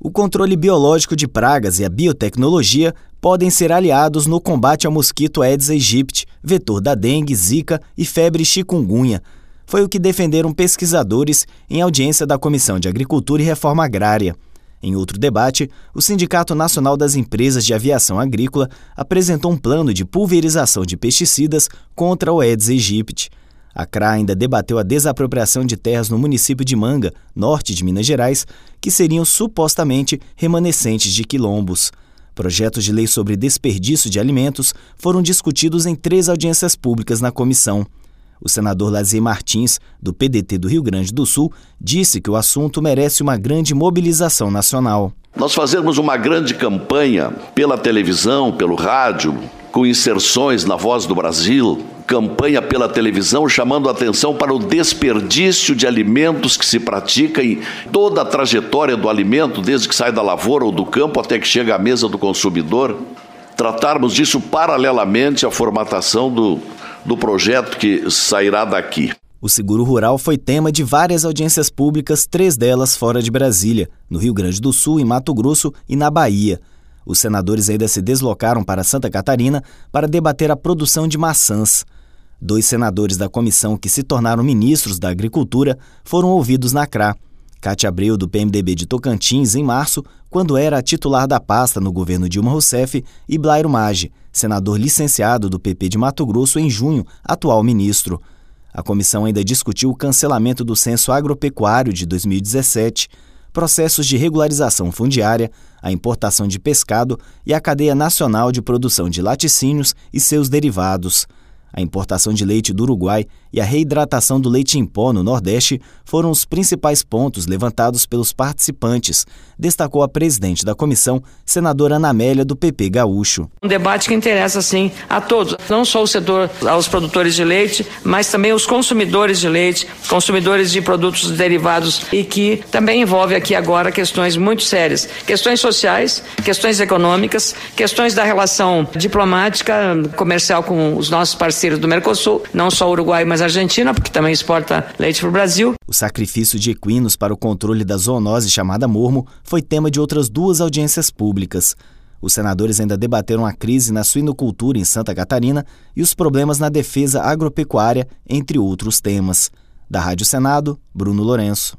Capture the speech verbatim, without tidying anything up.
O controle biológico de pragas e a biotecnologia podem ser aliados no combate ao mosquito Aedes aegypti, vetor da dengue, zika e febre chikungunya. Foi o que defenderam pesquisadores em audiência da Comissão de Agricultura e Reforma Agrária. Em outro debate, o Sindicato Nacional das Empresas de Aviação Agrícola apresentou um plano de pulverização de pesticidas contra o Aedes aegypti. A C R A ainda debateu a desapropriação de terras no município de Manga, norte de Minas Gerais, que seriam supostamente remanescentes de quilombos. Projetos de lei sobre desperdício de alimentos foram discutidos em três audiências públicas na comissão. O senador Lazier Martins, do P D T do Rio Grande do Sul, disse que o assunto merece uma grande mobilização nacional. Nós fazemos uma grande campanha pela televisão, pelo rádio, com inserções na Voz do Brasil, campanha pela televisão chamando a atenção para o desperdício de alimentos que se pratica em toda a trajetória do alimento, desde que sai da lavoura ou do campo até que chega à mesa do consumidor. Tratarmos disso paralelamente à formatação do, do projeto que sairá daqui. O seguro rural foi tema de várias audiências públicas, três delas fora de Brasília, no Rio Grande do Sul, em Mato Grosso e na Bahia. Os senadores ainda se deslocaram para Santa Catarina para debater a produção de maçãs. Dois senadores da comissão que se tornaram ministros da Agricultura foram ouvidos na C R A. Cátia Abreu, do P M D B de Tocantins, em março, quando era a titular da pasta no governo Dilma Rousseff, e Blairo Maggi, senador licenciado do P P de Mato Grosso, em junho, atual ministro. A comissão ainda discutiu o cancelamento do Censo Agropecuário de dois mil e dezessete, processos de regularização fundiária, a importação de pescado e a cadeia nacional de produção de laticínios e seus derivados. A importação de leite do Uruguai e a reidratação do leite em pó no Nordeste foram os principais pontos levantados pelos participantes, destacou a presidente da comissão, senadora Ana Amélia, do P P gaúcho. Um debate que interessa, sim, a todos, não só o setor, aos produtores de leite, mas também os consumidores de leite, consumidores de produtos derivados, e que também envolve aqui agora questões muito sérias, questões sociais, questões econômicas, questões da relação diplomática, comercial com os nossos parceiros do Mercosul, não só Uruguai, mas Argentina, porque também exporta leite para o Brasil. O sacrifício de equinos para o controle da zoonose chamada mormo foi tema de outras duas audiências públicas. Os senadores ainda debateram a crise na suinocultura em Santa Catarina e os problemas na defesa agropecuária, entre outros temas. Da Rádio Senado, Bruno Lourenço.